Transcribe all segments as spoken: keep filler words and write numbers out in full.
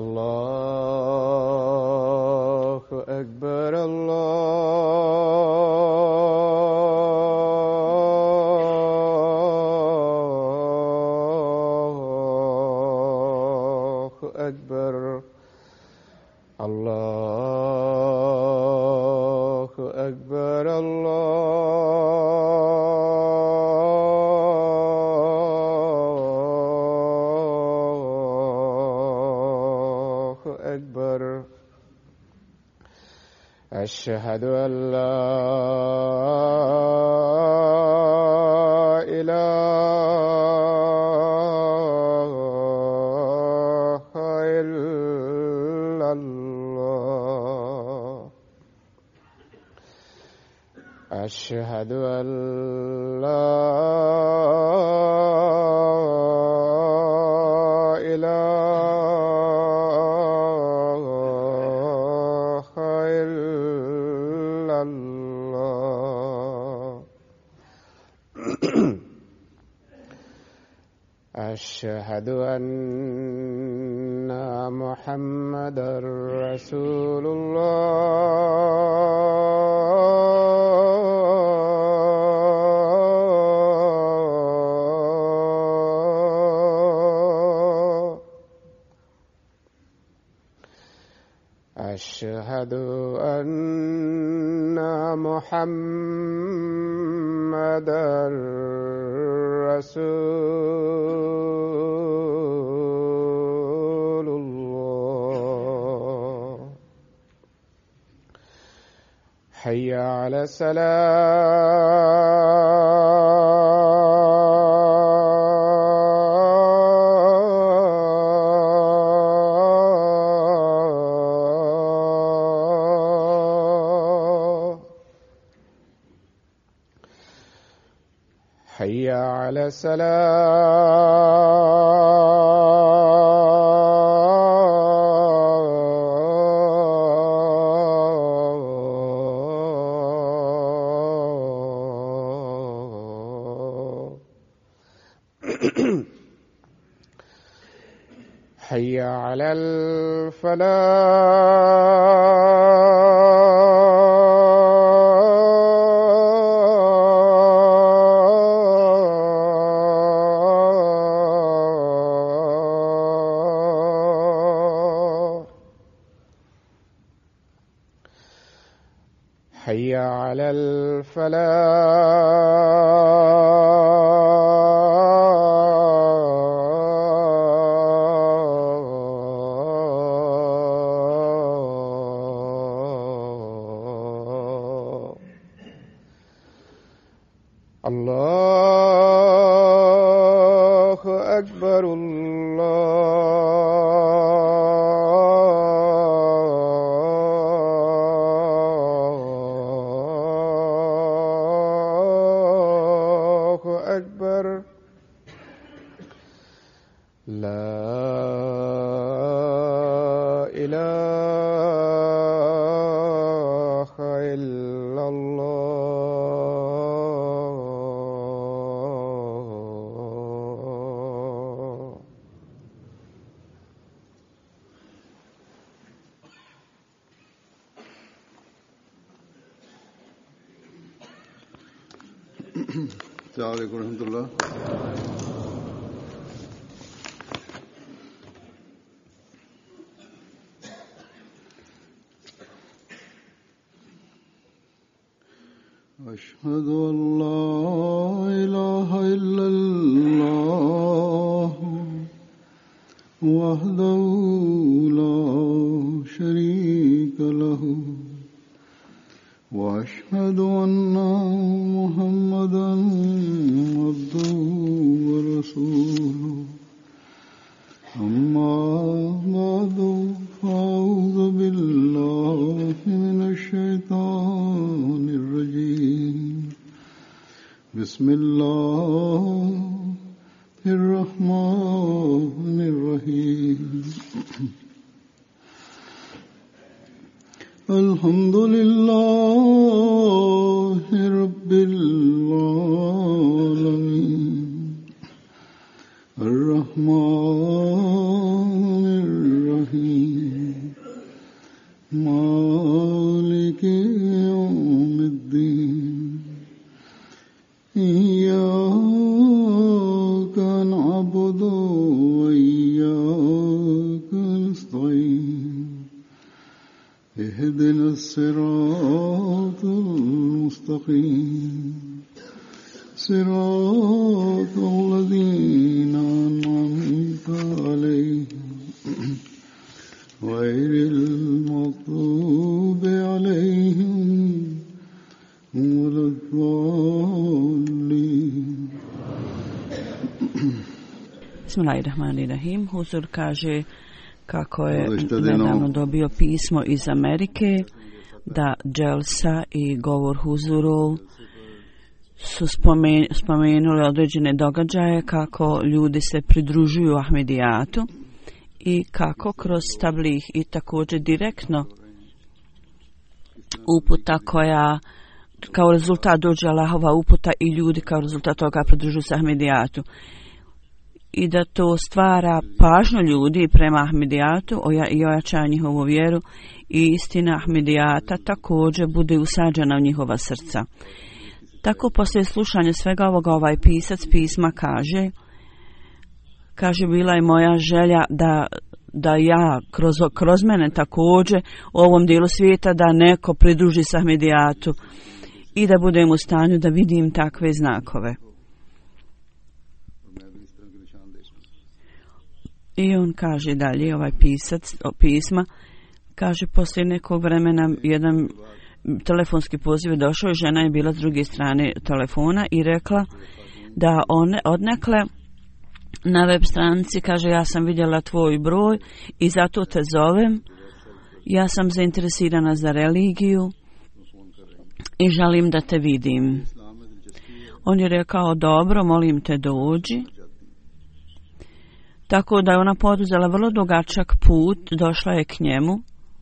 الله أكبر الله أكبر الله أكبر الله أكبر. أشهد أن لا إله إلا الله. أشهد أن لا إله إلا الله. أشهد أن محمدًا رسول الله. أشهد أن محمدًا رسول الله. حي على الصلاة. حي على الصلاة. حي على الفلاح. حي على الفلاح. الله أكبر الله أكبر. لا إله إلا الله. السلام عليكم ورحمة الله. أشهد أن لا إله إلا الله وحده لا شريك له وأشهد أن محمدًا عبده ورسوله. أما بعد فأعوذ بالله من الشيطان الرجيم. بسم الله الرحمن الرحيم. الحمد لله رب العالمين الرحمن الرحيم مالك يوم الدين إياك نعبد وإياك نستعين اهدنا الصراط المستقيم صراط الذين أنعمت عليهم غير المغضوب عليهم ولا الضالين. Bismillahirrahmanirrahim. Huzur kaže kako je nedavno dobio pismo iz Amerike da dželsa i govor huzurov su spomen, spomenuli određene događaje kako ljudi se pridružuju Ahmedijatu i kako kroz tablih i također direktno uputa koja kao rezultat dođe Allahova uputa i ljudi kao rezultat toga pridružuju se Ahmedijatu i da to stvara pažnju ljudi prema Ahmedijatu i ojača njihovu vjeru i istina Ahmedijata također bude usađena u njihova srca. Tako poslije slušanja svega ovoga ovaj pisac pisma kaže kaže bila je moja želja da, da ja kroz, kroz mene također u ovom dijelu svijeta da neko pridruži se Ahmedijatu i da budem u stanju da vidim takve znakove. I on kaže dalje, ovaj pisac pisma, kaže poslije nekog vremena jedan telefonski poziv je došao i žena je bila s druge strane telefona i rekla da one odnekle na web stranici, kaže ja sam vidjela tvoj broj i zato te zovem, ja sam zainteresirana za religiju i želim da te vidim. On je rekao dobro, molim te dođi. Tako da je ona poduzela vrlo dugačak put, došla je k njemu.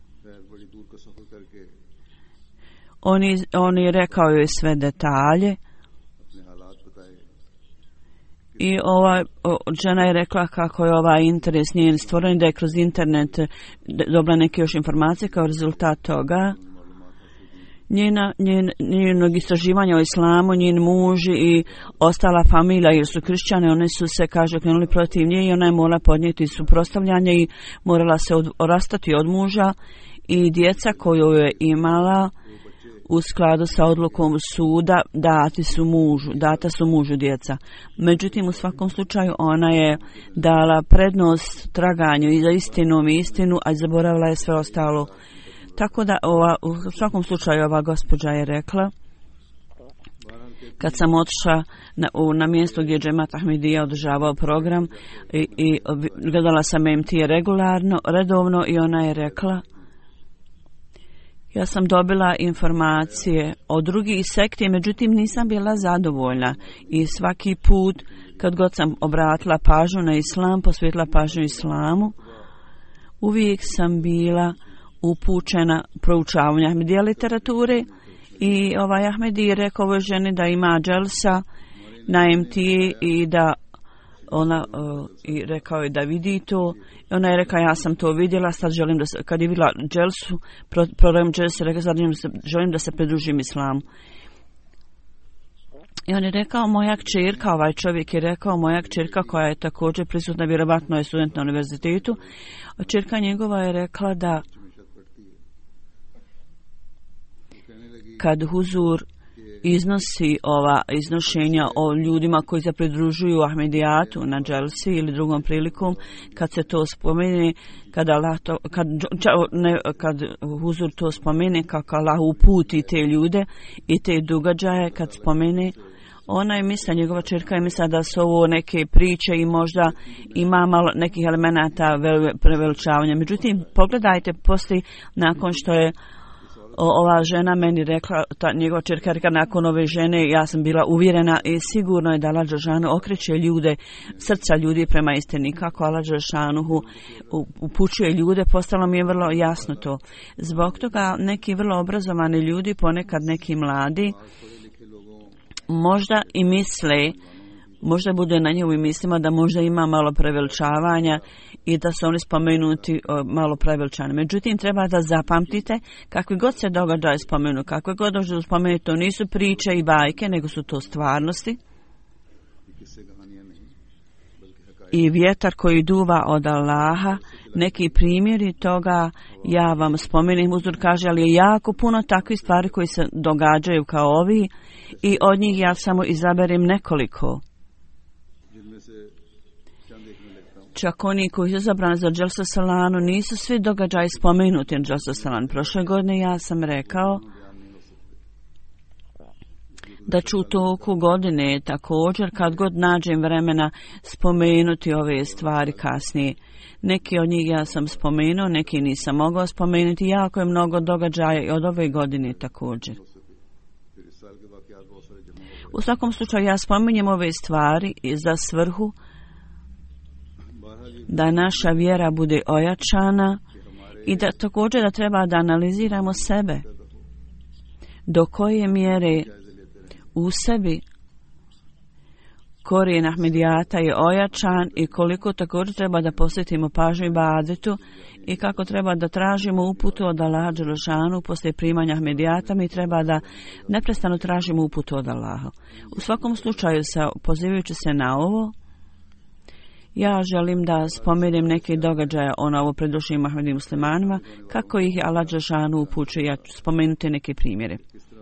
On je, on je rekao joj sve detalje. I ova o, žena je rekla kako je ovaj interes njen stvoren, da je kroz internet dobila neke još informacije kao rezultat toga. Njena, njen, njenog istraživanja o islamu, njen muž i ostala familija jer su kršćane, one su se, kaže, okrenuli protiv nje i ona je morala podnijeti suprotstavljanje i morala se od, rastati od muža i djeca koju je imala u skladu sa odlukom suda dati su mužu, data su mužu djeca. Međutim, u svakom slučaju ona je dala prednost traganju i za istinom i istinu, a zaboravila je sve ostalo. Tako da ova, u svakom slučaju ova gospođa je rekla, kad sam otišla na, u, na mjesto gdje Džemat Ahmedija održavao program i, i gledala sam em te regularno, redovno i ona je rekla, ja sam dobila informacije o drugih sekti, međutim nisam bila zadovoljna i svaki put kad god sam obratila pažnju na islam, posvetila pažnju islamu, uvijek sam bila upućena proučavanja Ahmedija literature i ovaj Ahmedi je rekao ovoj ženi da ima dželsa na em te i da ona uh, i rekao je da vidi to. Ona je rekla ja sam to vidjela, sad želim da se, kad je vidjela dželsu, pro, program dželsa, rekla sad želim da, se, želim da se pridružim islamu. I on je rekao moja kćerka, ovaj čovjek je rekao moja kćerka koja je također prisutna, vjerovatno je student na univerzitetu, kćerka njegova je rekla da kad huzur iznosi ova iznošenja o ljudima koji se pridružuju Ahmedijatu na dželsi ili drugom prilikom, kad se to spomene, kad, Allah to, kad, ne, kad huzur to spomene, kako Allah uputi te ljude i te događaje, kad spomene, ona je misla, njegova čerka je misla da su ovo neke priče i možda ima malo nekih elemenata preveličavanja. Međutim, pogledajte poslije, nakon što je ova žena meni rekla, ta njegova čerka rekla nakon ove žene, ja sam bila uvjerena i sigurno je da Allah dželešanu okreće ljude, srca ljudi prema istini, kako Allah dželešanu upućuje ljude, postalo mi je vrlo jasno to. Zbog toga neki vrlo obrazovani ljudi, ponekad neki mladi, možda i misle možda bude na njihovim mislima da možda ima malo preveličavanja i da su oni spomenuti o, malo preveličani. Međutim, treba da zapamtite kakvi god se događaje spomenu, kakve god dođe spomenu, to nisu priče i bajke, nego su to stvarnosti. I vjetar koji duva od Allaha, neki primjeri toga ja vam spomenem, uzor kaže, ali je jako puno takvih stvari koji se događaju kao ovi i od njih ja samo izaberem nekoliko. Čak oni koji su izabrani za Dželsa Salanu nisu svi događaji spomenuti na Dželsa Salan. Prošle godine ja sam rekao da ću u toku godine također kad god nađem vremena spomenuti ove stvari kasnije. Neki od njih ja sam spomenuo, neki nisam mogao spomenuti. Jako je mnogo događaja i od ove godine također. U svakom slučaju ja spominjem ove stvari za svrhu da naša vjera bude ojačana i da također da treba da analiziramo sebe. Do koje mjere u sebi korijen Ahmedijata je ojačan i koliko također treba da posvetimo pažnju ibadetu i kako treba da tražimo uputu od Allaha dželešanu poslije primanja Ahmedijata, mi treba da neprestano tražimo uputu od Allaha. U svakom slučaju, se, pozivajući se na ovo, ja želim da spomenem neke događaje o novo predošlim Ahmedi muslimanima, kako ih Allah dželešanu upućuje. Ja ću spomenuti neke primjere.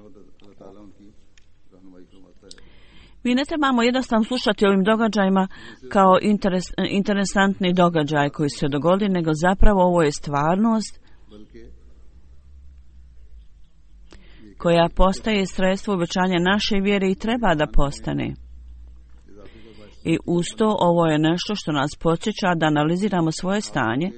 Mi ne trebamo jednostavno slušati ovim događajima kao interes, interesantni događaj koji se dogodi, nego zapravo ovo je stvarnost koja postaje sredstvo uvećanja naše vjere i treba da postane. I uz to ovo je nešto što nas podsjeća da analiziramo svoje stanje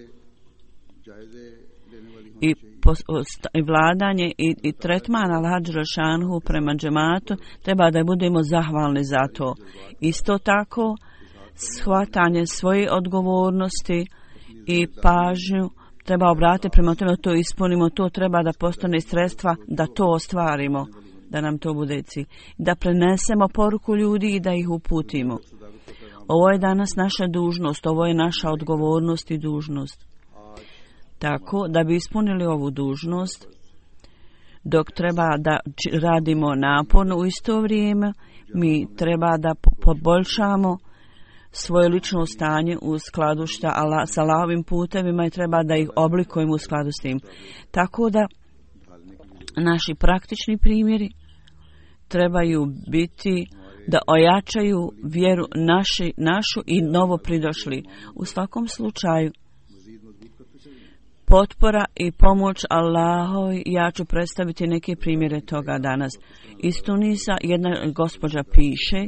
i i vladanje i, i tretman Allaha dželešanu prema džematu treba da budemo zahvalni za to. Isto tako shvatanje svoje odgovornosti i pažnju treba obratiti prema tome da to ispunimo, to treba da postane sredstva da to ostvarimo, da nam to bude cilj, da prenesemo poruku ljudi i da ih uputimo. Ovo je danas naša dužnost, ovo je naša odgovornost i dužnost. Tako da bi ispunili ovu dužnost, dok treba da radimo naporno u isto vrijeme, mi treba da poboljšamo svoje lično stanje u skladu šta Allah, sa Allahovim putevima i treba da ih oblikujemo u skladu s tim. Tako da naši praktični primjeri trebaju biti da ojačaju vjeru naši, našu i novo pridošli. U svakom slučaju, potpora i pomoć Allahovi, ja ću predstaviti neke primjere toga danas. Iz Tunisa jedna gospođa piše,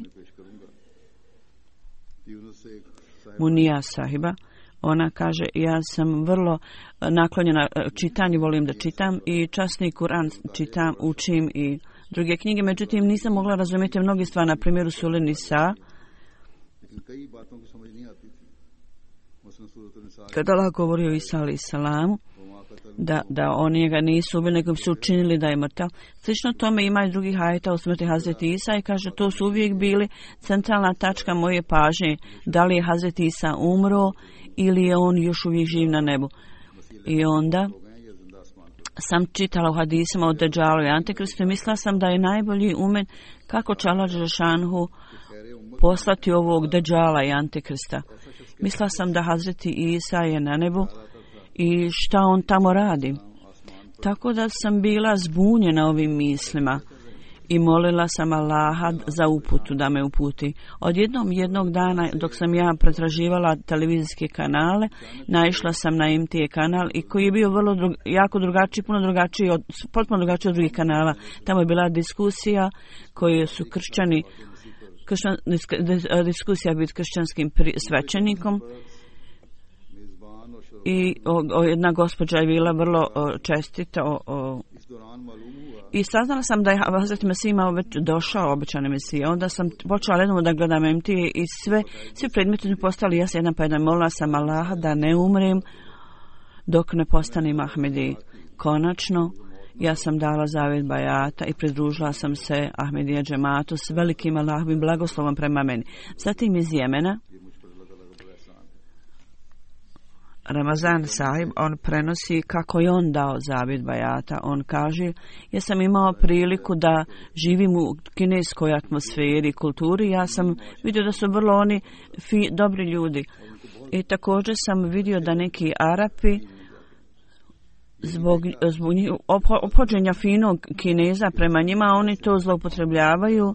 Munija sahiba, ona kaže, ja sam vrlo naklonjena čitanju, volim da čitam i časni Kur'an čitam, učim i druge knjige, međutim nisam mogla razumjeti mnogi stvari, na primjeru Sure Nisa, kada Allah govori o Isa alejhi salamu, da, da oni ga nisu ubili, nego su učinili da je mrtav. Slično tome ima i drugih ajeta o smrti Hazreti Isa i kaže, to su uvijek bili centralna tačka moje pažnje, da li je Hazreti Isa umro ili je on još uvijek živ na nebu. I onda sam čitala u hadisima o Deđalu i Antikristu i mislila sam da je najbolji umen kako će Allah dželešanu poslati ovog Deđala i Antikrista. Mislila sam da Hazreti Isa je na nebu i šta on tamo radi. Tako da sam bila zbunjena ovim mislima i molila sam Allaha za uputu, da me uputi. Odjednom jednog dana dok sam ja pretraživala televizijske kanale, naišla sam na M T A kanal i koji je bio vrlo drug, jako drugačiji, puno drugačiji od, potpuno drugačiji od drugih kanala. Tamo je bila diskusija koje su kršćani Kršćan, diskusija biti kršćanskim pri, svećenikom i o, o, jedna gospođa je bila vrlo o, čestita o, o, i saznala sam da je Hazreti Mesih imao već došao, obećani Mesih. Onda sam počela redom da gledam M T A i sve, svi predmeti mi postali jasni jedan pa jedan. Molila sam Allaha da ne umrem dok ne postanem Ahmedi. Konačno Ja sam dala zavjet bajata i pridružila sam se Ahmedija džematu s velikim Allahovim blagoslovom prema meni. Zatim iz Jemena Ramazan Sahib, on prenosi kako je on dao zavjet bajata. On kaže, ja sam imao priliku da živim u kineskoj atmosferi i kulturi. Ja sam vidio da su vrlo oni fi, dobri ljudi. I također sam vidio da neki Arapi zbog, zbog ophođenja finog Kineza prema njima, oni to zloupotrebljavaju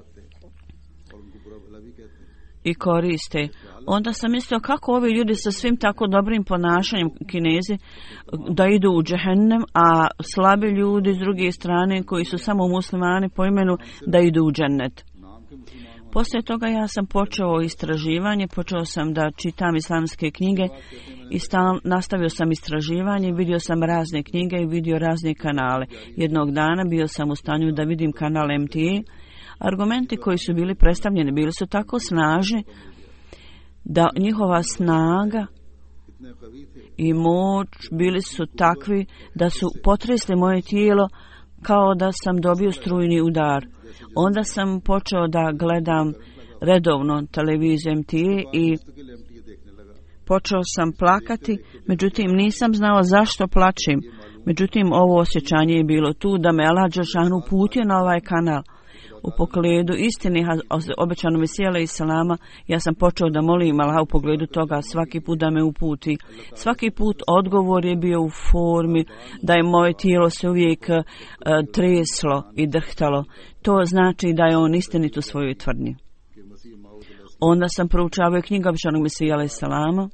i koriste. Onda sam mislio kako ovi ljudi sa svim tako dobrim ponašanjem Kinezi da idu u džehennem, a slabi ljudi s druge strane koji su samo muslimani po imenu da idu u džennet. Poslije toga ja sam počeo istraživanje, počeo sam da čitam islamske knjige i stal, nastavio sam istraživanje, vidio sam razne knjige i vidio razne kanale. Jednog dana bio sam u stanju da vidim kanal M T A. Argumenti koji su bili predstavljeni bili su tako snažni da njihova snaga i moć bili su takvi da su potresli moje tijelo kao da sam dobio strujni udar. Onda sam počeo da gledam redovno televiziju M T A i počeo sam plakati, međutim nisam znao zašto plačem. Međutim, ovo osjećanje je bilo tu da me Allah dželešanu uputio na ovaj kanal. U pogledu istini obećanog Mesija alejhi selama, ja sam počeo da molim Allah u pogledu toga svaki put da me uputi. Svaki put odgovor je bio u formi da je moje tijelo se uvijek uh, treslo i drhtalo. To znači da je on istinit u svojoj tvrdnji. Onda sam proučavao knjigu obećanog Mesija alejhi selama,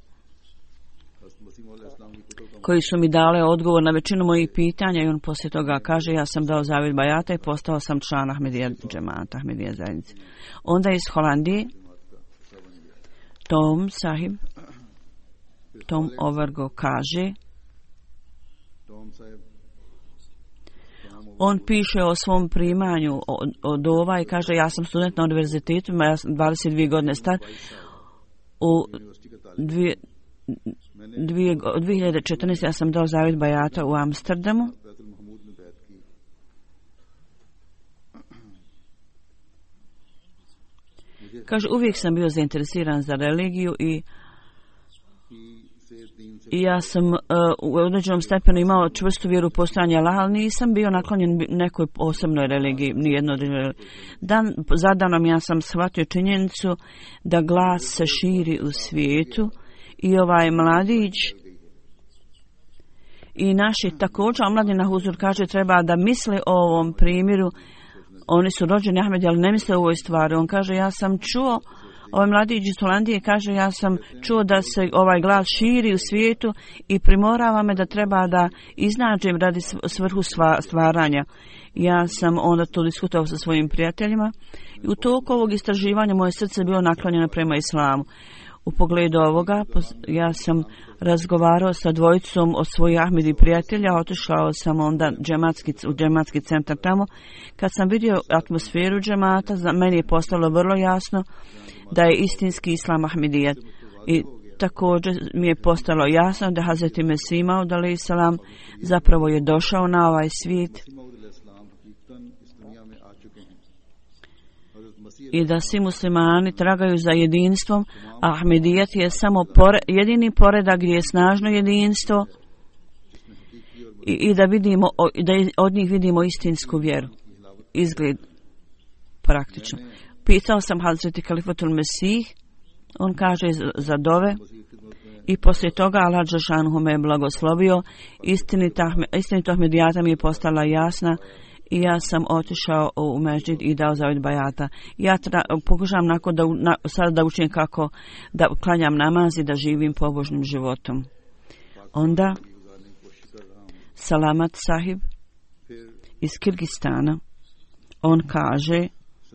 koji su mi dale odgovor na većinu mojih pitanja i on poslije toga kaže, ja sam dao zavjet bajata i postao sam član Ahmedija džemata, Ahmedija zajednice. Onda iz Holandije Tom Sahib, Tom Overgo kaže, on piše o svom primanju od ova i kaže, ja sam student na univerzitetu, ja sam dvadeset dvije godine star, u dvije dvije hiljade četrnaeste. ja sam dao zavjet bajata u Amsterdamu. Kaže, uvijek sam bio zainteresiran za religiju i, i ja sam uh, u određenom stepenu imao čvrstu vjeru u postojanje Allaha, ali nisam bio naklonjen nekoj osobnoj religiji, nijedno dan za danom ja sam shvatio činjenicu da glas se širi u svijetu. I ovaj mladić i naši također omladina Huzur kaže treba da misle o ovom primjeru. Oni su rođeni Ahmedi, ali ne misle o ovoj stvari. On kaže, ja sam čuo, ovaj mladić iz Holandije kaže, ja sam čuo da se ovaj glas širi u svijetu i primorava me da treba da iznađem radi svrhu stvaranja. Ja sam onda to diskutao sa svojim prijateljima i u toku ovog istraživanja moje srce je bilo naklonjeno prema islamu. U pogledu ovoga, ja sam razgovarao sa dvojicom od svojih Ahmedi prijatelja, otišao sam onda džematski, u džematski centar tamo. Kad sam vidio atmosferu džemata, za meni je postalo vrlo jasno da je istinski islam Ahmedijat. I također mi je postalo jasno da Hazreti Mesih Maud alejhi selam zapravo je došao na ovaj svijet i da svi muslimani tragaju za jedinstvom, a Ahmedijat je samo pore, jedini poredak gdje je snažno jedinstvo i, i da vidimo, da od njih vidimo istinsku vjeru. Izgled praktično. Pitao sam Hazreti Kalifatul Mesih, on kaže za dove i poslije toga Allah dželešanu me je blagoslovio, istinito Ahmedijata mi je postala jasna. I ja sam otišao u mežđid i dao zavjet bajata. Ja tra, pokušavam nakon da, na, sad da učim kako da klanjam namaz i da živim pobožnim životom. Onda Salamat Sahib iz Kirgistana, on kaže,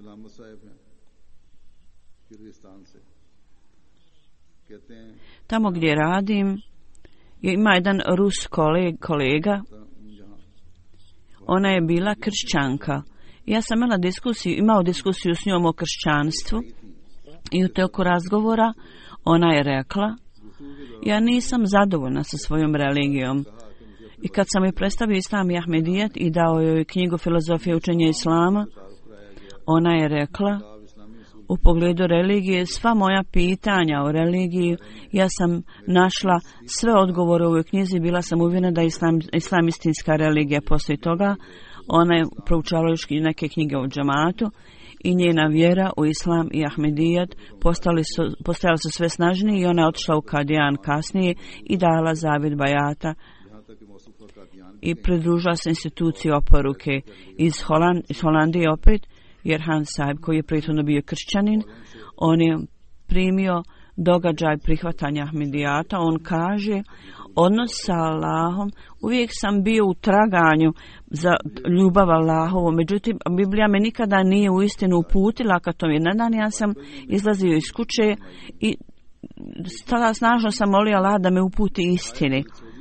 tamo gdje radim ima jedan Rus koleg, kolega. Ona je bila kršćanka. Ja sam imala diskusiju, imao diskusiju s njom o kršćanstvu i u toku razgovora ona je rekla, ja nisam zadovoljna sa svojom religijom. I kad sam joj predstavio Islam i Ahmedijet i dao joj knjigu Filozofije učenja Islama, ona je rekla, u pogledu religije, sva moja pitanja o religiji, ja sam našla sve odgovore u ovoj knjizi, bila sam uvjerena da je islam, islam istinska religija. Poslije toga ona je proučavala još neke knjige o džematu i njena vjera u Islam i Ahmedijet postali su, postajali su sve snažniji i ona je otišla u Kadijan kasnije i dala zavjet bajata i pridružila se instituciji oporuke iz, Holand, iz Holandije opet, jer Hans Sahib, koji je prethodno bio kršćanin, on je primio događaj prihvatanja Ahmedijata. On kaže, odnos sa Allahom, uvijek sam bio u traganju za ljubav Allahovu, međutim, Biblija me nikada nije uistinu uputila ka tome. Na dan ja sam izlazio iz kuće i tada snažno sam molio Allah da me uputi istini.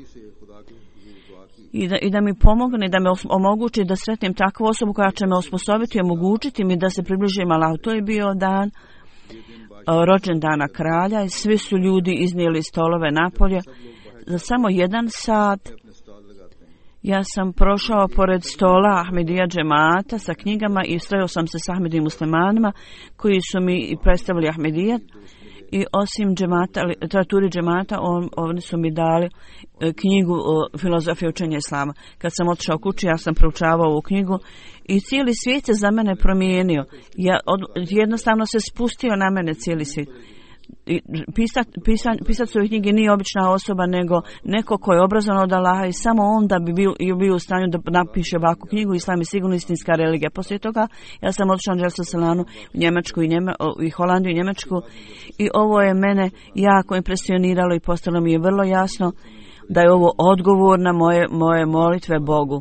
I da, I da mi pomogne, da me omogući da sretnem takvu osobu koja će me osposobiti i omogućiti mi da se približim Allahu. To je bio dan rođendana kralja i svi su ljudi iznijeli stolove napolje. Za samo jedan sat ja sam prošao pored stola Ahmedija džemata sa knjigama i sreo sam se s Ahmedi muslimanima koji su mi predstavili Ahmedijat. I osim džemata, literaturi džemata, on, oni su mi dali e, knjigu o filozofiji učenja Islama. Kad sam otišao kući, ja sam proučavao ovu knjigu i cijeli svijet se za mene promijenio. Ja, od, jednostavno se spustio na mene cijeli svijet. Pisat, pisan, pisac ove knjige nije obična osoba, nego neko ko je obrazovan od Allaha i samo on da bi bio, bio u stanju da napiše ovakvu knjigu. Islam je sigurno istinska religija. Poslije toga ja sam otišao na Dželsu Salanu u Njemačku i, Njema, i Holandiju i Njemačku i ovo je mene jako impresioniralo i postalo mi je vrlo jasno da je ovo odgovor na moje, moje molitve Bogu.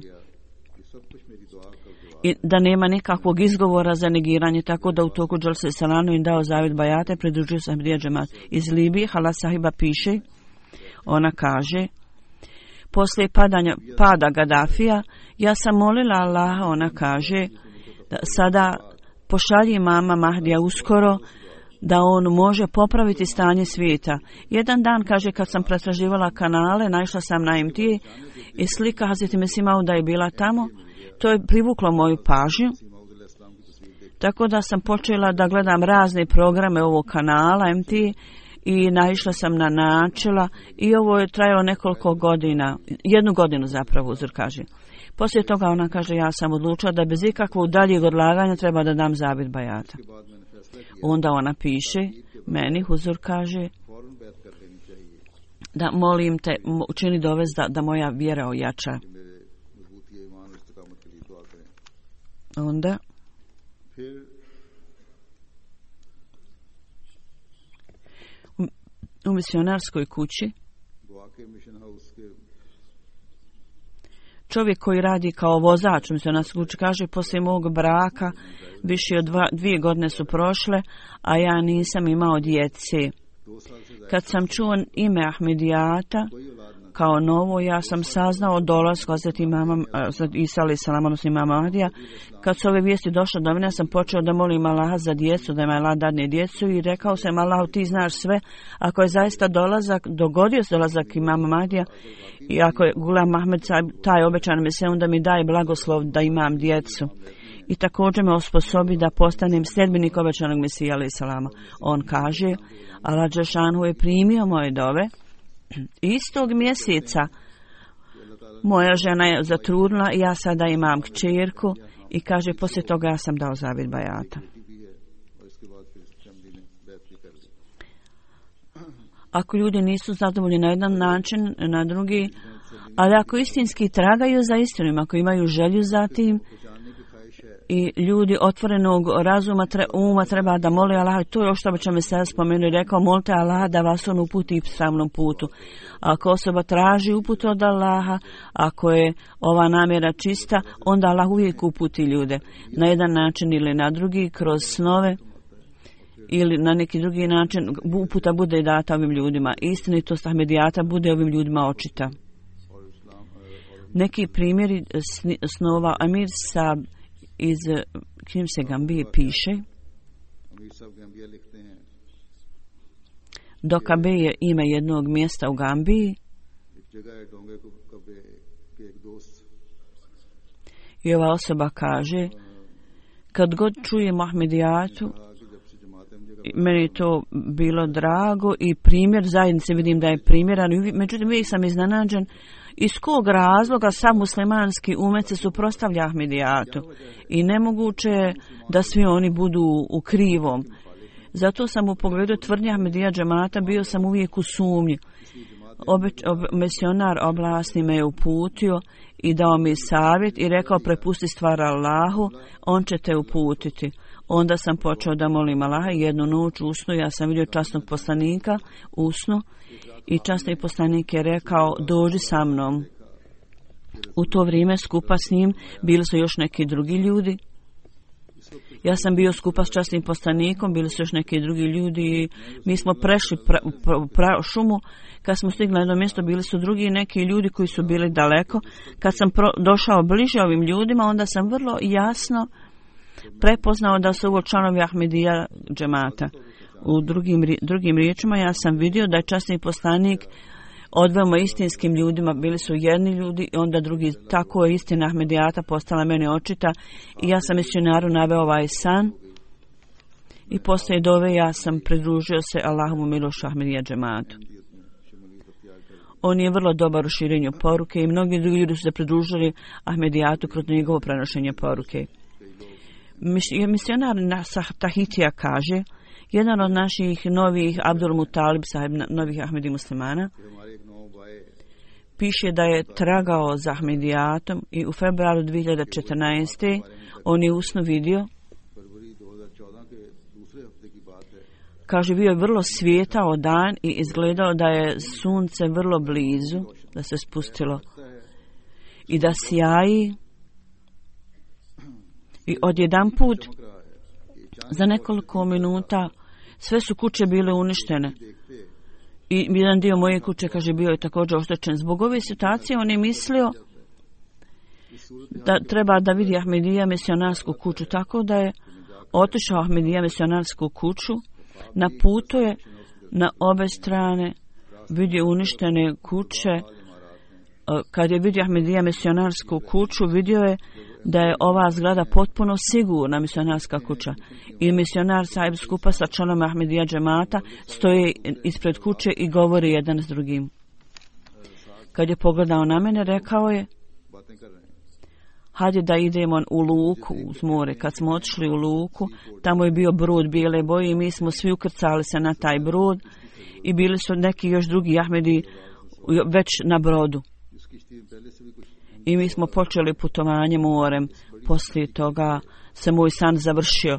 I da nema nikakvog izgovora za negiranje, tako da u toku Dželse Salanu im dao zavjet bajate, pridružio se Ahmedija džemat. Iz Libije Hala Sahiba piše, ona kaže, poslije padanja, pada Gaddafija, ja sam molila Allaha, ona kaže, da sada pošalji mama Mahdija uskoro, da on može popraviti stanje svijeta. Jedan dan, kaže, kad sam pretraživala kanale, naišla sam na M T i slika Hazreti Mesih Mauda je bila tamo. To je privuklo moju pažnju, tako da sam počela da gledam razne programe ovog kanala M T i naišla sam na načela i ovo je trajalo nekoliko godina, jednu godinu zapravo, uzor kaže. Poslije toga ona kaže, ja sam odlučila da bez ikakvog daljeg odlaganja treba da dam zavjet bajata. Onda ona piše, meni, huzur kaže, da molim te, učini dovez da, da moja vjera ojača. Onda u, u misionarskoj kući čovjek koji radi kao vozač u misionarskoj kući kaže, poslije mog braka više od dva, dvije godine su prošle, a ja nisam imao djece. Kad sam čuo ime Ahmedijata kao novo, ja sam saznao dolasku Hazreti imama Isa alejhi selam, odnosno imama Mahdija. Kad su ove vijesti došle do mene, ja sam počeo da molim Allaha za djecu, da me Allah dadne djecu i rekao sam, Allahu, ti znaš sve, ako je zaista dolazak, dogodio se dolazak imama Mahdija i ako je Gulam Ahmed taj obećan mesija, onda mi daje blagoslov da imam djecu. I također me osposobi da postanem sljedbenik obećanog Mesija alejhi selama. On kaže, Allah dželešanu je primio moje dove. Istog mjeseca moja žena je zatrudnila i ja sada imam kćerku i kaže, poslije toga ja sam dao zavjet bajata. Ako ljudi nisu zadovoljni na jedan način, na drugi, ali ako istinski tragaju za istinom, ako imaju želju za tim, i ljudi otvorenog razuma tre, uma treba da moli Allaha. To je što bi me sada spomenuo i rekao, molite Allaha da vas on uputi pravnom putu. Ako osoba traži uputu od Allaha, ako je ova namjera čista, onda Allah uvijek uputi ljude na jedan način ili na drugi, kroz snove ili na neki drugi način. Uputa bude data ovim ljudima. Istinitost Ahmedijata bude ovim ljudima očita. Neki primjeri snova Amir Sab iz knjimse Gambije piše, Dokabe je ime jednog mjesta u Gambiji I ova osoba kaže, kad god čujem Ahmedijatu, meni je to bilo drago i primjer zajednice vidim da je primjeran. Međutim, uvijek sam iznenađen iz kog razloga sav muslimanski umet se suprotstavlja Ahmedijatu. I nemoguće je da svi oni budu u krivom. Zato sam u pogledu tvrdnje Ahmedija džemata bio sam uvijek u sumnji. Obe, ob, misionar oblasni me je uputio i dao mi savjet i rekao prepusti stvar Allahu, on će te uputiti. Onda sam počeo da molim Allaha i jednu noć u snu ja sam vidio časnog poslanika u snu i časni poslanik je rekao dođi sa mnom. U to vrijeme skupa s njim bili su još neki drugi ljudi. Ja sam bio skupa s časnim poslanikom, bili su još neki drugi ljudi i mi smo prešli pra, pra, pra, šumu. Kad smo stigli na jedno mjesto, bili su drugi neki ljudi koji su bili daleko. Kad sam pro, došao bliže ovim ljudima, onda sam vrlo jasno prepoznao da su ovo članovi Ahmedija džemata. U drugim, drugim riječima ja sam vidio da je časni poslanik odveo istinskim ljudima, bili su jedni ljudi i onda drugi. Tako je istina Ahmedijata postala meni očita i ja sam misionaru naveo ovaj san i poslije dove ja sam pridružio se Allahovu milošu Ahmedija džematu. On je vrlo dobar u širenju poruke i mnogi drugi ljudi su se pridružili Ahmedijatu kroz njegovo prenošenje poruke. Misionar Nasah Tahitija kaže, jedan od naših novih Abdul Mutalib sahib, novih Ahmedi muslimana, piše da je tragao za Ahmedijatom i u februaru dvije hiljade četrnaeste. on je usno vidio, kaže bio je vrlo svijetao dan i izgledao da je sunce vrlo blizu, da se spustilo i da sjaji i odjedan put za nekoliko minuta sve su kuće bile uništene i jedan dio moje kuće, kaže, bio je također oštećen. Zbog ove situacije on je mislio da treba da vidi Ahmedija misionarsku kuću, tako da je otišao Ahmedija misionarsku kuću, na putu je na obe strane vidio uništene kuće. Kad je vidio Ahmedija misionarsku kuću, vidio je da je ova zgrada potpuno sigurna misionarska kuća. I misionar sahib skupa sa članom Ahmedija džemata stoji ispred kuće i govori jedan s drugim. Kad je pogledao na mene, rekao je, hajde da idemo u luku uz more. Kad smo otišli u luku, tamo je bio brod bijele boje i mi smo svi ukrcali se na taj brod i bili su neki još drugi Ahmedi već na brodu. I mi smo počeli putovanje morem. Poslije toga se moj san završio.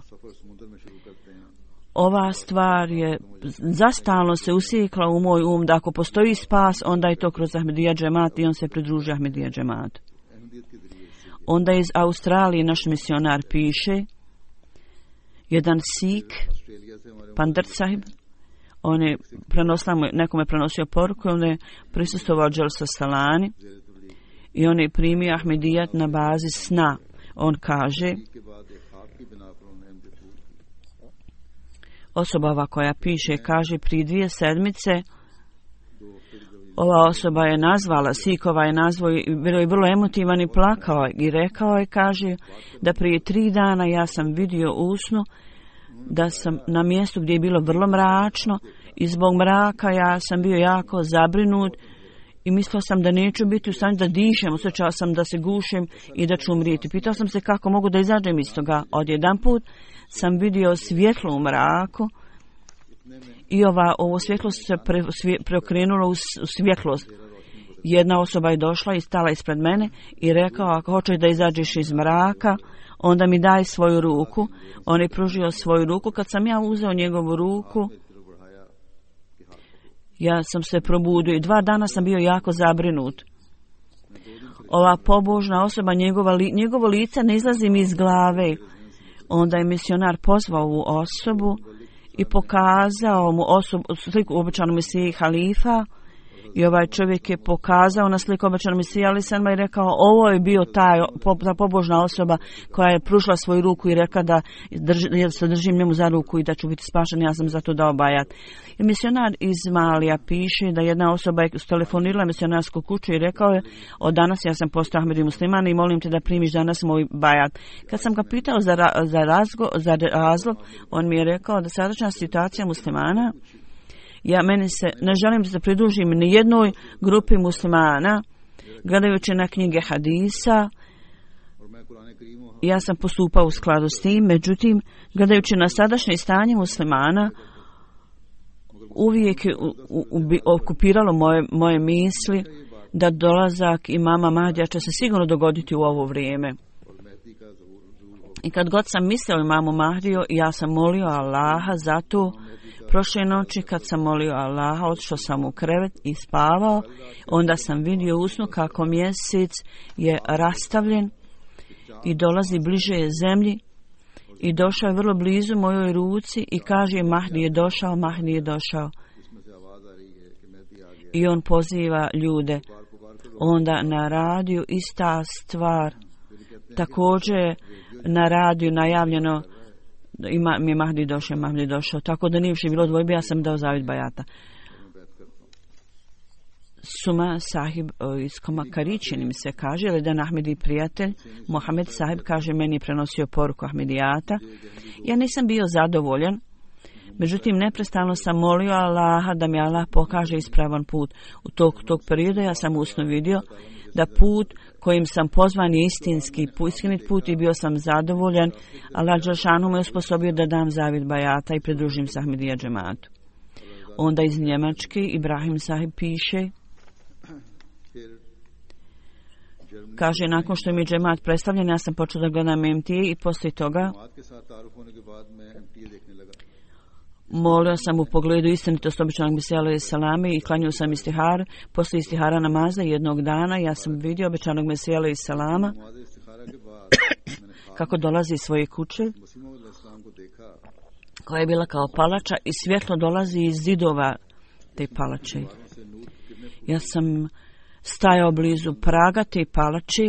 Ova stvar je zastalno se usijekla u moj um da ako postoji spas, onda je to kroz Ahmedija džemat i on se pridruži Ahmedija džematu. Onda iz Australije naš misionar piše, jedan Sik, Pandit sahib, on je prenosio, nekome prenosio poruku, on je prisustvovao Dželsa Salani i on je primio Ahmedijat na bazi sna. On kaže, osoba ova koja piše, kaže, prije dvije sedmice ova osoba je nazvala, Sikova je nazvao i bilo je vrlo emotivan i plakao i rekao je, kaže, da prije tri dana ja sam vidio u snu da sam na mjestu gdje je bilo vrlo mračno i zbog mraka ja sam bio jako zabrinut i mislio sam da neću biti u stanju da dišem, osjećao sam da se gušem i da ću umrijeti. Pitao sam se kako mogu da izađem iz toga. Odjedan put sam vidio svjetlo u mraku i ova, ovo svjetlo se pre, svje, preokrenulo u, u svjetlost. Jedna osoba je došla i stala ispred mene i rekao, ako hoćeš da izađeš iz mraka, onda mi daj svoju ruku. On je pružio svoju ruku. Kad sam ja uzeo njegovu ruku, ja sam se probudio i dva dana sam bio jako zabrinut. Ova pobožna osoba, njegova li, njegovo lice ne izlazi mi iz glave. Onda je misionar pozvao ovu osobu i pokazao mu osobu, sliku običanu mesiji halifa I ovaj čovjek je pokazao na sliku obećanog Mesija alejhi selam i rekao ovo je bio taj, ta pobožna osoba koja je pružila svoju ruku i rekla da drži, ja se držim njemu za ruku i da ću biti spašen, ja sam zato dao bajat. I misionar iz Malija piše da jedna osoba je telefonirala misionarsku kuću i rekao je od danas ja sam postao Ahmedi musliman i molim te da primiš danas moj bajat. Kad sam ga pitao za, ra, za, razgo, za razlog, on mi je rekao da sadašnja situacija muslimana, ja meni se, ne želim da se pridružim ni jednoj grupi muslimana, gledajući na knjige hadisa, ja sam postupao u skladu s tim, međutim, gledajući na sadašnje stanje muslimana, uvijek je u, u, u, okupiralo moje, moje misli da dolazak imama Mahdija će se sigurno dogoditi u ovo vrijeme. I kad god sam mislio imamu Mahdiju, ja sam molio Allaha za to. Prošle noći kad sam molio Allaha, otišao sam u krevet i spavao, onda sam vidio u snu kako mjesec je rastavljen i dolazi bliže zemlji i došao je vrlo blizu mojoj ruci i kaže Mahdi je došao, Mahdi je došao. I on poziva ljude. Onda na radiju ista stvar. Također na radiju najavljeno ima mi Mahdi došao, Mahdi došao. Tako da nije više bilo dvojbe, ja sam dao zavjet bajata. Suma sahib iz Komakari, čini mi se, kaže, jedan Ahmedi prijatelj, Mohamed sahib, kaže, meni je prenosio poruku Ahmedijata. Ja nisam bio zadovoljan, međutim, neprestano sam molio Allaha da mi Allah pokaže ispravan put. U tog, tog perioda ja sam usno vidio da put kojim sam pozvan je istinski, istinit put i bio sam zadovoljan. Allah dželešanu me usposobio da dam zavjet bajata i pridružim se Ahmedija džematu. Onda iz Njemačke Ibrahim sahib piše, kaže, nakon što mi je džemat predstavljen, ja sam počeo da gledam M T A i poslije toga molio sam u pogledu istinitosti običanog Mesija alejhi selam i klanjao sam istihar. Poslije istihara namaza jednog dana ja sam vidio običanog Mesija alejhi selam kako dolazi iz svoje kuće koja je bila kao palača i svjetlo dolazi iz zidova te palače. Ja sam stajao blizu praga te palače.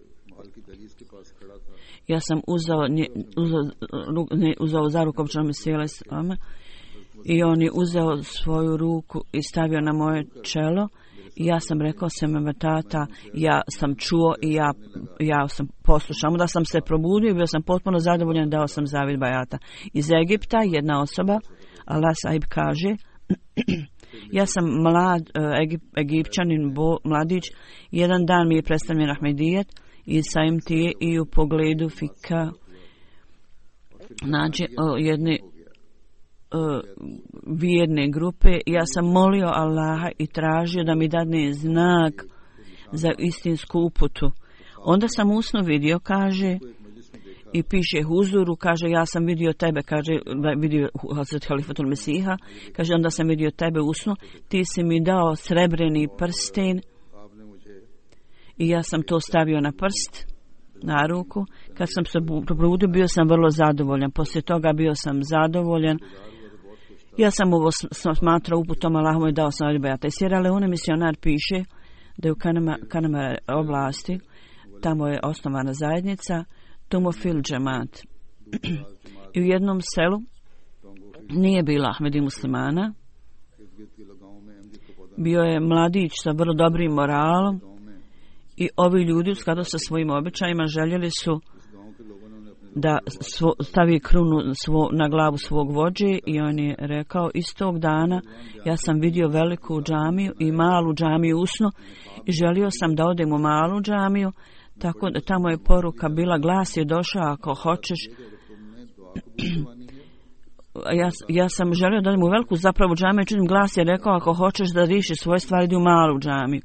Ja sam uzao, nje, uzao, ne, uzao za ruku običanog Mesija alejhi selam i on je uzeo svoju ruku i stavio na moje čelo i ja sam rekao sem tata, ja sam čuo i ja, ja sam poslušao. Da sam se probudio i bio sam potpuno zadovoljan, dao sam zavjet bajata. Iz Egipta jedna osoba, Allah sahib kaže, ja sam mlad Egip, Egipćanin, bo, mladić, jedan dan mi je predstavljen Ahmedijet i sa M T A i u pogledu fika nađe jedne uh, vjerne grupe. Ja sam molio Allaha i tražio da mi dadne znak za istinsku uputu. Onda sam usno vidio, kaže, i piše Huzuru, kaže, ja sam vidio tebe, kaže, vidio Hazret Halifatul Mesiha, kaže, onda sam vidio tebe usno, ti si mi dao srebreni prsten i ja sam to stavio na prst, na ruku. Kad sam se probudio, bio sam vrlo zadovoljan. Poslije toga bio sam zadovoljan. Ja sam ovo smatrao uputom Allahom i dao sam zavjet bajata. I Sierra Leone misionar piše da je u Kanama, Kanama oblasti, tamo je osnovana zajednica Tumofil džemat. I u jednom selu nije bilo Ahmedi muslimana. Bio je mladić sa vrlo dobrim moralom i ovi ljudi u skladu sa svojim običajima željeli su da svo, stavi krunu svo, na glavu svog vođe i on je rekao, istog dana ja sam vidio veliku džamiju i malu džamiju usno i želio sam da odem u malu džamiju, tako da tamo je poruka bila, glas je došao, ako hoćeš. ja, ja sam želio da odem u veliku zapravo džamiju, čudim glas je rekao, ako hoćeš da riješiš svoje stvari, idi u malu džamiju.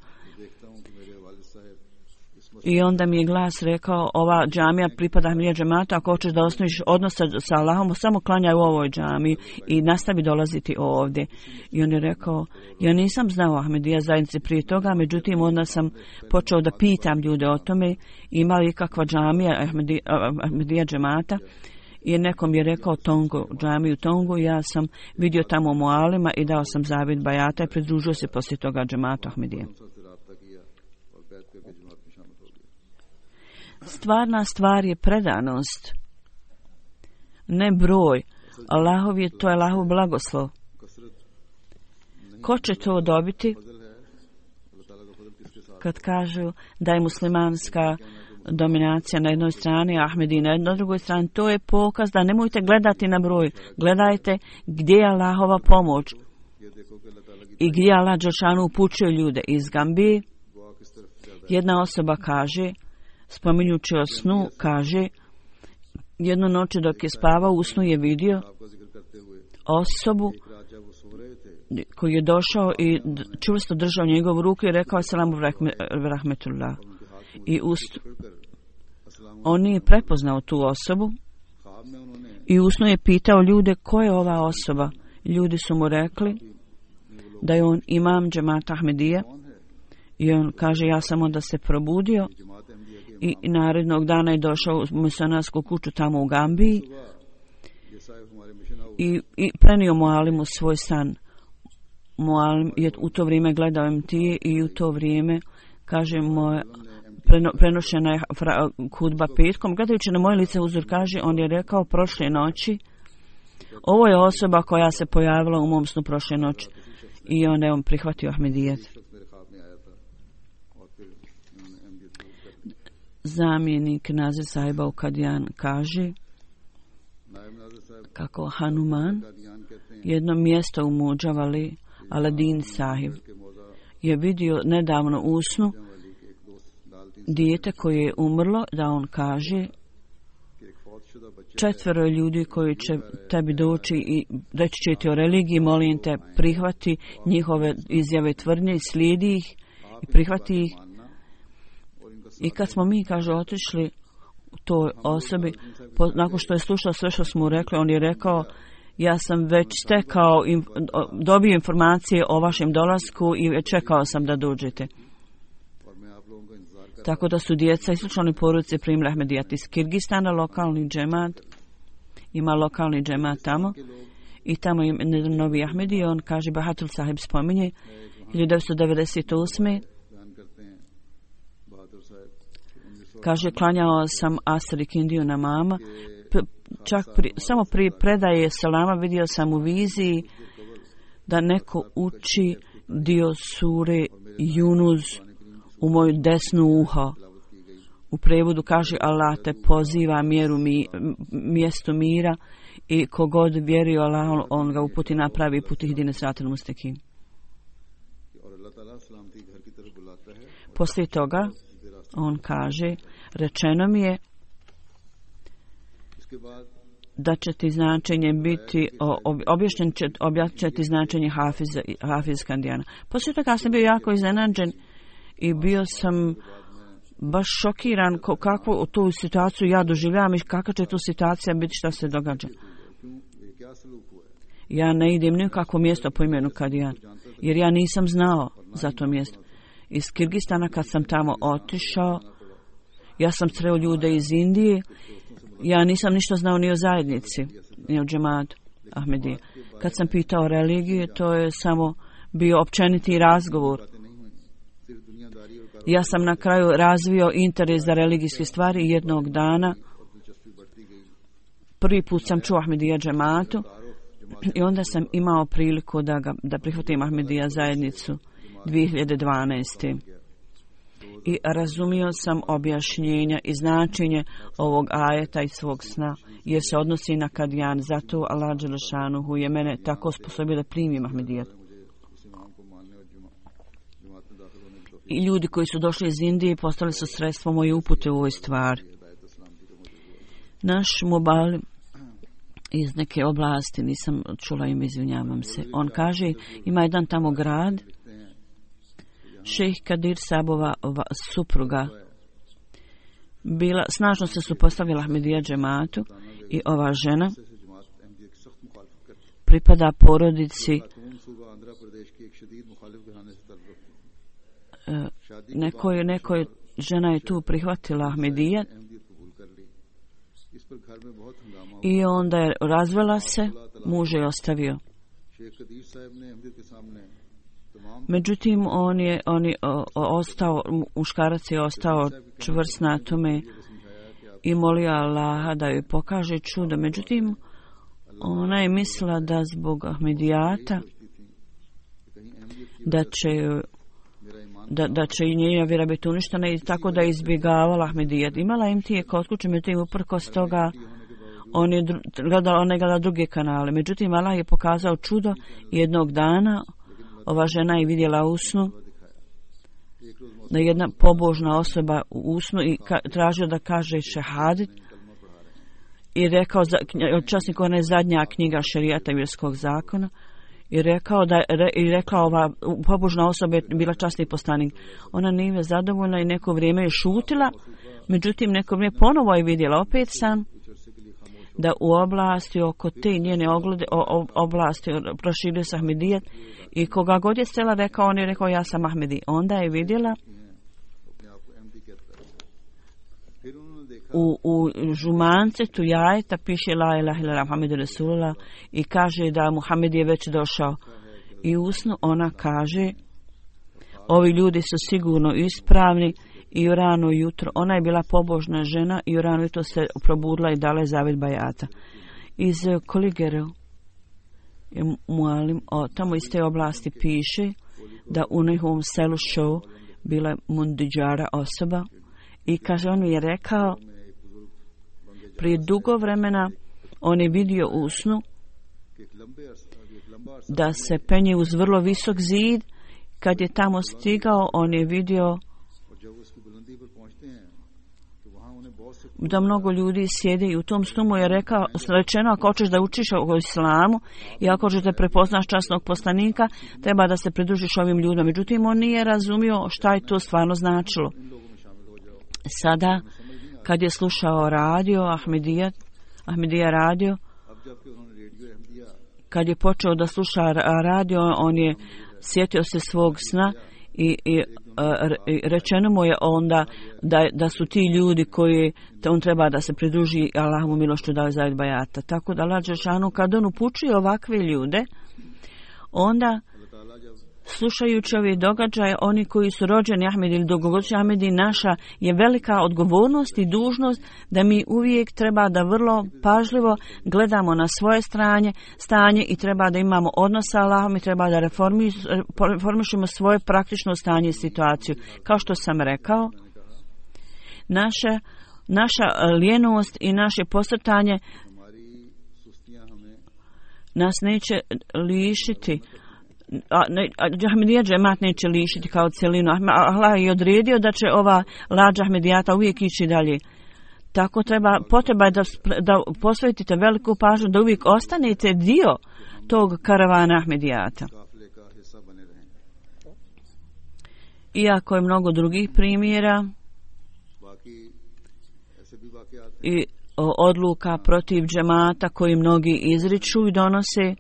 I onda mi je glas rekao, ova džamija pripada Ahmedija džematu, ako hoćeš da osnoviš odnos sa Allahom, samo klanjaj u ovoj džamiji i nastavi dolaziti ovdje. I on je rekao, ja nisam znao Ahmedija zajednice prije toga, međutim onda sam počeo da pitam ljude o tome, ima li kakva džamija Ahmedija, Ahmedija džemata. I nekom je rekao Tongo, džamiju Tongo, ja sam vidio tamo mualima i dao sam zavjet bajata i pridružio se poslije toga džematu Ahmedije. Stvarna stvar je predanost, ne broj. Allahov je, to je Allahov blagoslov. Ko će to dobiti? Kad kažu da je muslimanska dominacija na jednoj strani, Ahmedi na jednoj drugoj strani, to je pokaz da nemojte gledati na broj. Gledajte gdje je Allahova pomoć i gdje Allah dželešanu upućuje ljude. Iz Gambije jedna osoba kaže, spominjući o snu, kaže, jednu noć dok je spavao, u snu je vidio osobu koji je došao i čvrsto držao njegovu ruku i rekao selamu rahmetullah. I ust, on nije prepoznao tu osobu i usno je pitao ljude ko je ova osoba. Ljudi su mu rekli da je on imam džemata Ahmedije i on kaže ja sam onda se probudio i narednog dana je došao u misionarsku kuću tamo u Gambiji i, i prenio Mualimu svoj san. Mualim je u to vrijeme gledao em te a i u to vrijeme kaže moje Preno, prenošena je hudba petkom. Gledajući na moje lice uzor, kaže, on je rekao prošle noći, ovo je osoba koja se pojavila u mom snu prošle noći. I onda je on prihvatio Ahmedijet. Zamjenik Nazir sahiba u Kadijan kaže kako Hanuman, jedno mjesto u Mudžavali, Aladin sahib, je vidio nedavno u snu dijete koje je umrlo, da on kaže četvero ljudi koji će tebi doći i reći će ti o religiji, molim te prihvati njihove izjave tvrdnje i slijedi ih i prihvati ih. I kad smo mi, kaže, otišli u toj osobi, po, nakon što je slušao sve što smo mu rekli, on je rekao ja sam već stekao, im, dobio informacije o vašem dolasku i čekao sam da dođete. Tako da su djeca i slučajni porodice primili Ahmedijat iz Kirgistana, lokalni džemat, ima lokalni džemat tamo i tamo je novi Ahmedi, on kaže, Bahatul sahib spominje, hiljadu devetsto devedeset osme kaže, klanjao sam Asr i Kindiju na mama, P- čak pri, samo pri predaje selama vidio sam u viziji da neko uči dio sure Yunus u moju desnu uho. U prevodu kaže Allah te poziva mjeru mi, mjestu mira i kogod vjeruje Allah, on ga uputi napravi put ihdine siratal mustakim. Poslije toga on kaže, rečeno mi je da će ti značenje biti, objašnjen će, objasnit će ti značenje Hafiz, Hafiz Kandijana. Poslije toga sam bio jako iznenađen i bio sam baš šokiran kakvu tu situaciju ja doživljavam i kakva će tu situacija biti, šta se događa. Ja ne idem nikako mjesto po imenu Kadijan, jer ja nisam znao za to mjesto. Iz Kirgistana kad sam tamo otišao, ja sam sreo ljude iz Indije, ja nisam ništa znao ni o zajednici, ni o džematu Ahmedije. Kad sam pitao religiju, to je samo bio općeniti razgovor. Ja sam na kraju razvio interes za religijske stvari i jednog dana prvi put sam čuo Ahmedija džematu i onda sam imao priliku da, ga, da prihvatim Ahmedija zajednicu dvije hiljade dvanaeste. I razumio sam objašnjenja i značenje ovog ajeta i svog sna, jer se odnosi na Kadijan. Zato Allah dželešanuhu je mene tako sposobio da primim Ahmedijat. I ljudi koji su došli iz Indije postali su sredstvo moje upute u ovoj stvari. Naš mobal iz neke oblasti, nisam čula im, izvinjavam se. On kaže, ima jedan tamo grad, Šejh Kadir Sabova supruga, bila, snažno se supostavila Ahmedija džematu i ova žena pripada porodici nekoj, nekoj žena je tu prihvatila Ahmedija I onda je razvela se, muž je ostavio. Međutim, on je, on je o, o, ostao, muškarac je ostao čvrst na tome i molio Allaha da joj pokaže čudo. Međutim, ona je mislila da zbog Ahmedijata da će da, da će i njena vjera biti uništena i tako da je izbjegavala Ahmedijat. Imala im tije kod kuće, međutim uprkos toga on je gledala, ona je gledala druge kanale. Međutim, Allah je pokazao čudo jednog dana. Ova žena je vidjela u snu da jedna pobožna osoba u snu i ka, tražio da kaže šehadit i rekao, za, časnik, ona je zadnja knjiga šerijata vjerskog zakona, i rekao da re, i rekla ova pobožna osoba je bila časni poslanik. Ona nije zadovoljna i neko vrijeme je šutila, međutim neko vrijeme ponovo je vidjela opet san da u oblasti oko te njene oglede, o, o, oblasti proširio se Ahmedijat i koga god je stela rekao, on je rekao ja sam Ahmedi. Onda je vidjela u, u žumance tu jajeta piše la ilaha illallah Muhammedu Rasulullah i kaže da Muhammed je već došao. I usnu ona kaže ovi ljudi su sigurno ispravni i u rano jutro. Ona je bila pobožna žena i u rano jutro se probudila i dala je zavjet bajata. Iz Koligere Mualim, o, tamo iz te oblasti piše da u njihovom selu Show bila mundiđara osoba i kaže on je rekao prije dugo vremena on je vidio u snu da se penje uz vrlo visok zid. Kad je tamo stigao on je vidio da mnogo ljudi sjede i u tom snu je rekao, rečeno ako hoćeš da učiš o islamu i ako hoćeš da prepoznaš časnog poslanika, treba da se pridružiš ovim ljudima. Međutim, on nije razumio šta je to stvarno značilo. Sada, kad je slušao radio, Ahmedija, Ahmedija radio, kad je počeo da sluša radio, on je sjetio se svog sna i, i rečeno mu je onda da, da su ti ljudi koji on treba da se pridruži Allahovu milošću dao zavjet bajata. Tako da Allah dželešanu kad on upućuje ovakve ljude, onda slušajući ove događaje, oni koji su rođeni Ahmedi ili dugogodišnji Ahmedi, naša je velika odgovornost i dužnost da mi uvijek treba da vrlo pažljivo gledamo na svoje stranje, stanje i treba da imamo odnos sa Allahom i treba da reformi, reformišemo svoje praktično stanje i situaciju. Kao što sam rekao, naša, naša lijenost i naše posrtanje nas neće lišiti. Ahmedija džemat neće lišiti kao celinu. Allah je odredio da će ova lađa Ahmedijata uvijek ići dalje. Tako treba, potreba je da, da posvetite veliku pažnju, da uvijek ostanete dio tog karavana Ahmedijata. Iako je mnogo drugih primjera i odluka protiv džemata koji mnogi izriču i donose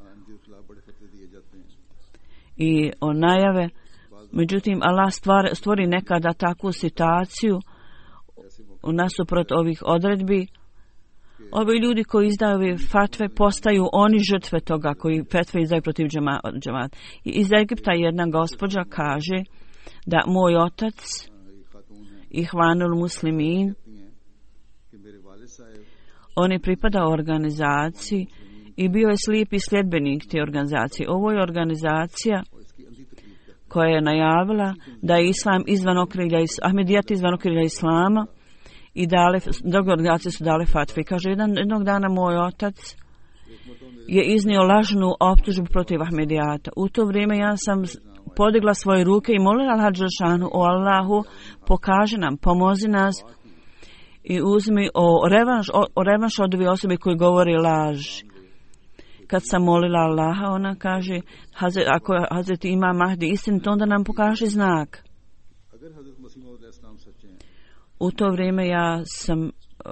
i o najave, međutim Allah stvar, stvori nekada takvu situaciju nasuprot ovih odredbi. Ovi ljudi koji izdaju ove fatve postaju oni žrtve toga koji fatve izdaju protiv džemata. Iz Egipta jedna gospođa kaže da moj otac Ihvanul Muslimin, on je pripadao organizaciji i bio je slijepi sljedbenik te organizacije. Ovo je organizacija koja je najavila da je islam izvan okrilja, Ahmedijat izvan okrilja islama i dale, druge organizacije su dale fatve. Kaže, jedan, jednog dana moj otac je iznio lažnu optužbu protiv Ahmedijata. U to vrijeme ja sam podigla svoje ruke i molila Allah dželešanu, o Allahu, pokaži nam, pomozi nas i uzmi o revanš, o, o revanš od ove osobe koji govori laž. Kad sam molila Allaha, ona kaže, Hazret, ako je Hazret ima Mahdi istinito, onda nam pokaže znak. U to vrijeme ja sam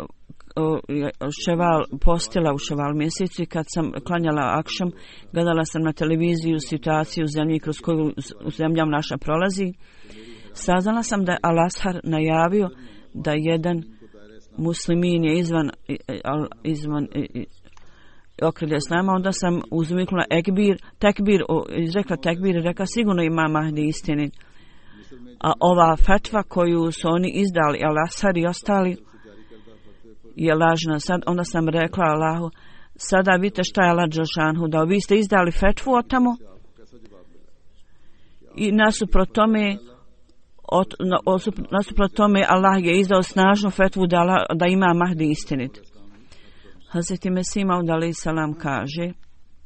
ševal, postila u ševal mjesecu i kad sam klanjala akšam, gledala sam na televiziju situaciju u zemlji kroz koju zemljam naša prolazi. Saznala sam da je Al-Azhar najavio da jedan muslimin je izvan, izvan okrilja islama, onda sam uzviknula ekbir, tekbir, izrekla tekbir i rekla sigurno ima Mahdi istini. A ova fetva koju su oni izdali, Al-Asar i ostali, je lažna. Sad, onda sam rekla Allahu, sada vidite šta je Allah Đelšanhu dao. Vi ste izdali fetvu od tamo i nasuprot tome, od, nasuprot tome Allah je izdao snažnu fetvu da, Allah, da ima Mahdi istinit. Hazreti Mesih Maud alejhi selam kaže,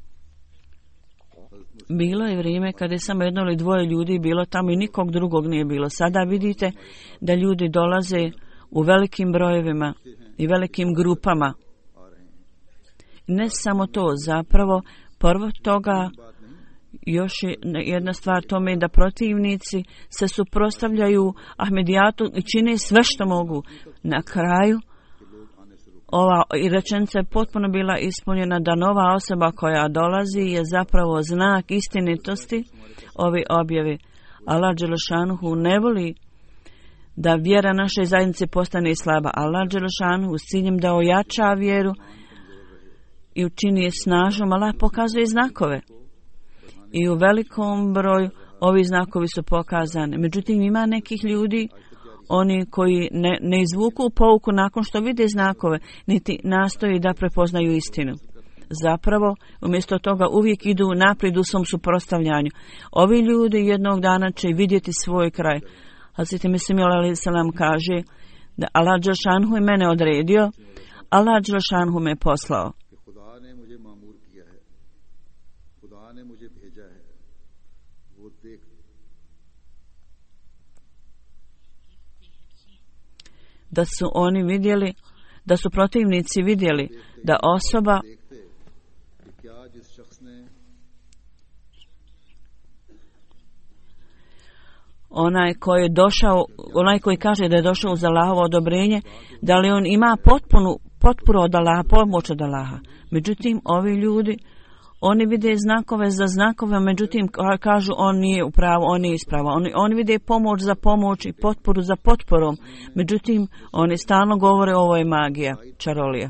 bilo je vrijeme kada je samo jedno ili dvoje ljudi bilo tamo i nikog drugog nije bilo. Sada vidite da ljudi dolaze u velikim brojevima i velikim grupama. Ne samo to, zapravo prvo toga još je jedna stvar tome da protivnici se suprotstavljaju Ahmedijatu i čine sve što mogu. Na kraju ova rečenica je potpuno bila ispunjena da nova osoba koja dolazi je zapravo znak istinitosti ove objave. Allah Đelešanuhu ne voli da vjera naše zajednice postane slaba. Allah Đelešanuhu s ciljem da ojača vjeru i učini je snažnom, Allah pokazuje znakove. I u velikom broju ovi znakovi su pokazani. Međutim, ima nekih ljudi, oni koji ne, ne izvuku pouku nakon što vide znakove, niti nastoji da prepoznaju istinu. Zapravo, umjesto toga uvijek idu naprijed u svom suprotstavljanju. Ovi ljudi jednog dana će vidjeti svoj kraj. Hazreti Mesih alejhi selam kaže da Allah Đelšanhu je mene odredio, Allah Đelšanhu me poslao. Da su oni vidjeli, da su protivnici vidjeli da osoba onaj koji je došao, onaj koji kaže da je došao uz Allahovo odobrenje, da li on ima potpunu potporu od Allaha, pomoć od Allaha. Međutim, ovi ljudi, oni vide znakove za znakove, međutim kažu on nije u pravu, on nije ispravo. Oni, oni vide pomoć za pomoć i potporu za potporom. Međutim, oni stalno govore ovo je magija, čarolija.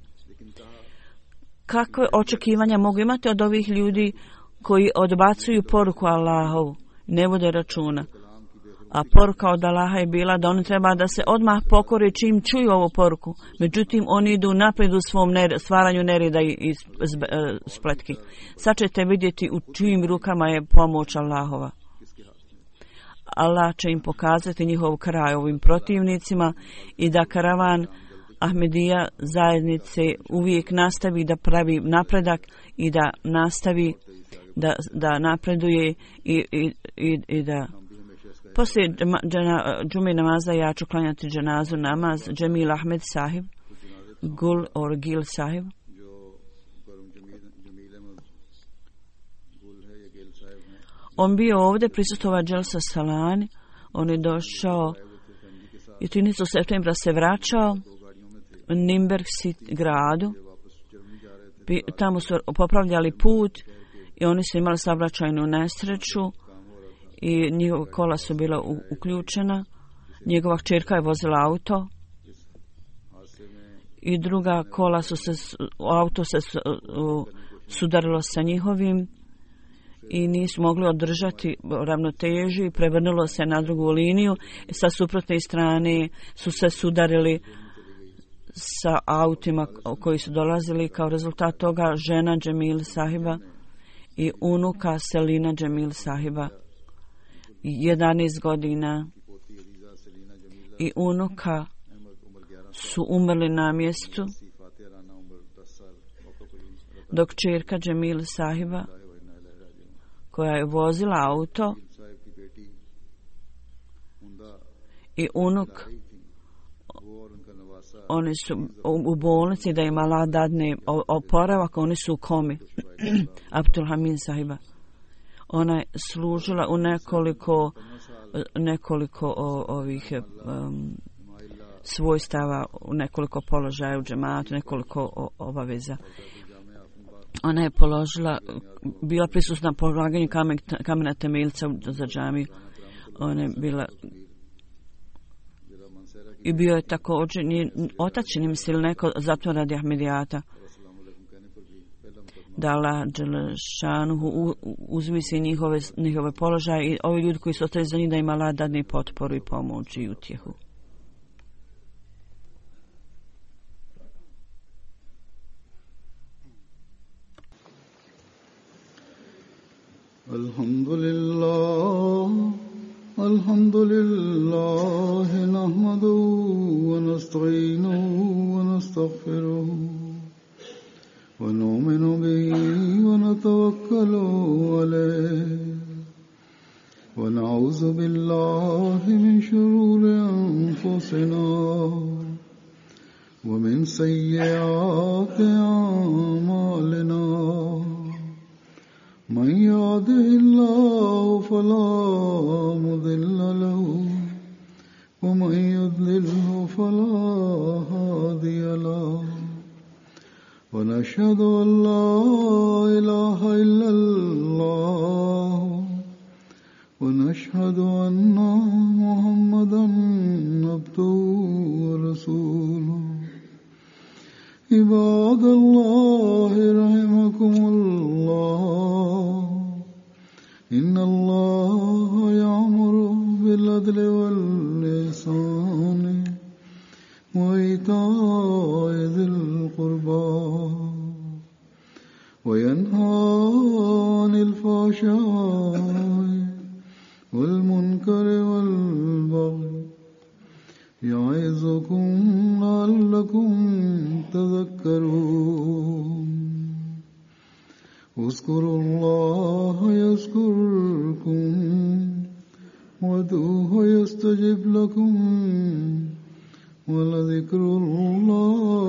Kakve očekivanja mogu imati od ovih ljudi koji odbacuju poruku Allahovu, ne vode računa? A poruka od Allaha je bila da oni treba da se odmah pokore čim čuju ovu poruku. Međutim, oni idu naprijed u svom ner- stvaranju nereda i, i spletki. Sad ćete vidjeti u čijim rukama je pomoć Allahova. Allah će im pokazati njihov kraj ovim protivnicima i da karavan Ahmedija zajednice uvijek nastavi da pravi napredak i da nastavi da, da napreduje i, i, i, i da poslije džume namaza ja ću klanjati dženazu namaz Džemil Ahmed sahib, Gul or Gil sahib. On bio ovdje prisustvovao Dželsa Salani, on je došao i trinaestog septembra se vraćao u Nimberg gradu. Tamo su popravljali put i oni su imali saobraćajnu nesreću i njihova kola su bila uključena. Njegova kćerka je vozila auto i druga kola su se, auto se sudarilo sa njihovim i nisu mogli održati ravnotežu i prevrnulo se na drugu liniju. Sa suprotne strane su se sudarili sa autima koji su dolazili. Kao rezultat toga žena Džemil sahiba i unuka Selina Džemil sahiba jedanaest godina i unuka su umrli na mjestu, dok čerka Džemil sahiba koja je vozila auto i unuk oni su u bolnici da im Allah dadne oporavak, oni su u komi. Abdul Hamid sahiba, ona je služila u nekoliko nekoliko o, ovih um, svojstava, u nekoliko položaja u džematu, nekoliko o, obaveza. Ona je položila, bila prisutna na polaganju kamen, kamena temeljca za džamiju. Ona je bila I bio je također, otac čini mi se ili neko zato radi Ahmedijata. Da Allah Đelešanuhu uzvisi njihove, njihove položaje i ovi ljudi koji su ostali za njih da im Allah dadne potporu i pomoć i utjehu. Alhamdulillah, alhamdulillah, nahmaduhu wa nasta'inuhu wa nastaghfiruhu. ونؤمن به ونتوكل عليه ونعوذ بالله من شرور أنفسنا ومن سيئات أعمالنا من يهده الله فلا مضل له ومن يضلل فلا هادي له ونشهد أن لا إله إلا الله ونشهد أن محمدا عبده ورسوله عباد الله رحمكم الله إن الله يأمر بالعدل والإحسان وإيتاء ذي القربى وينهى عن الفحشاء والمنكر والبغي يعظكم لعلكم تذكرون اذكروا الله يذكركم وادعوه يستجب لكم ولذكر الله